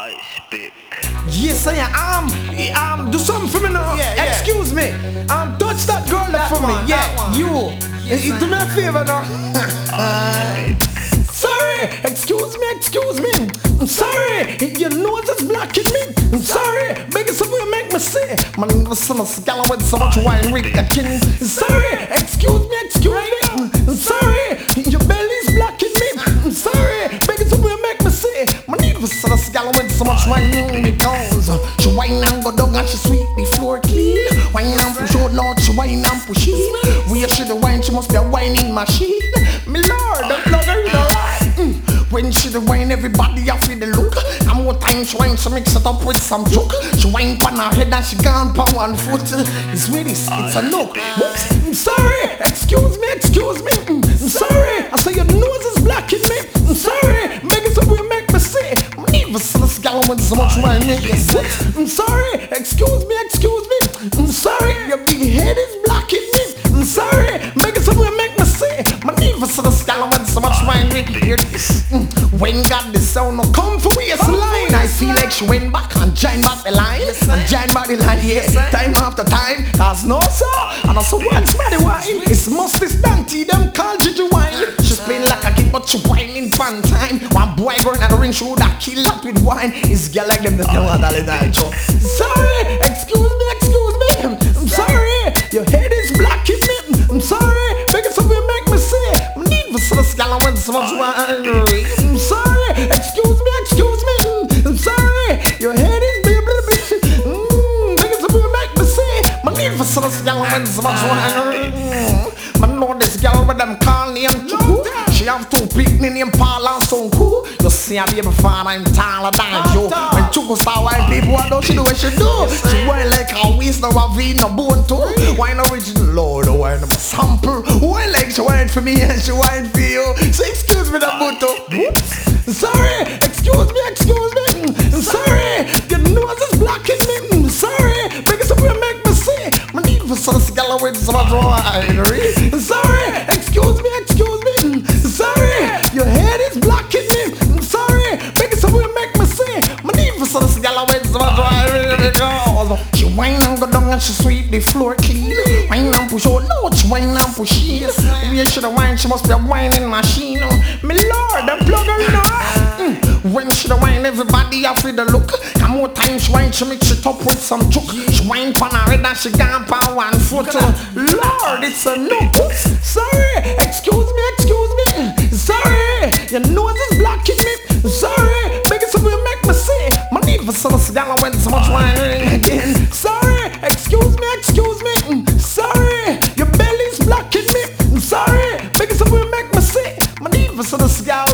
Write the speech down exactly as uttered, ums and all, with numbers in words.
I speak. Yes, I am. Um, do something for me now. Yeah, yeah. Excuse me. Um, touch that girl there for one, me. Yeah, that one. you. Yes, you do me a favor now. Sorry. Excuse me. Excuse me. I'm sorry. Your nose is blocking me. I'm sorry. Begging someone make me say. My little son of scala with so much wine with the king. Sorry. Excuse me. Excuse me. I'm sorry. Your belly's blocking me. I'm sorry. Begging someone make me say. My little son of scala with so much wine because she wine and go down and she sweep the floor clean. Wine and push out loud. She wine and push in. We she the wine. She must be a whining machine. Me lord, the plug her in alright. When she the wine, everybody I feel the look. And more time she wine, she mix it up with some joke. She wine pan her head and she gone pan one foot. It's really, it's a look. Oops, I'm sorry, excuse me, excuse me. I'm sorry, I say your nose is blocking me. I'm sorry, begging someone make me say. I'm even still a scallop with so much wine make me sit. I'm sorry, excuse me, excuse me. I'm sorry, your big head is blocking me. I'm sorry, begging someone make me say. My even still a scallop with so much wine make me hear this. When God the sound no come for waistline, I feel like she went back and joined back the line. And joined back the line, yeah. Time after time, cause no sir. And also once by the wine, it's must this Dante, them call Gigi wine. She's playing like a kid, but she whining fun time. One boy going at the ring, she would have kill up with wine. It's girl like them that know what all the time. Sorry, excuse me, excuse me. I'm sorry, your head is blocking me. I'm sorry, begging someone make me say. I'm need for some scallop with so much wine. I'm sorry, excuse me, excuse me. I'm sorry, your head is big, big, big. Mmm, begging someone make me say. My need for some scallop with so much wine. Man know this girl with them call name Chuku. She have two picnic name Paul and Sonku. You see a baby father, I'm taller than you. When Chuku start white people, what don't she do what she do? She whine like a waist, no a V, no bone too. Wine original, Lord, wine of a sample. Whine like she whine for me and she whine for you. So excuse me the buto. Sorry, excuse me, excuse me. Sorry, your nose is blocking me. Sorry, because someone make me say. My need for some scala with so much winery. Sorry, excuse me, excuse me. Sorry, your head is blocking me. Sorry, because someone make me say. My need for some scala with so much winery. She whine and go down and she sweep the floor clean. Whine and push out, no, she whine and push in. We should have wine, she must be a whining machine. Me lord, the plug her in her. When she the wine, everybody off with the look. And more time she wine, she mix it up with some chook. She wine pan her head and she gone pan one foot. Lord, it's a look. Sorry, excuse me, excuse me. Sorry, your nose is blocking me. Sorry, begging someone make me say. My need for some cigar when so much wine again. Sorry, excuse me, excuse me. Sorry, your belly's blocking me. Sorry, begging someone make me say. My need for some cigar.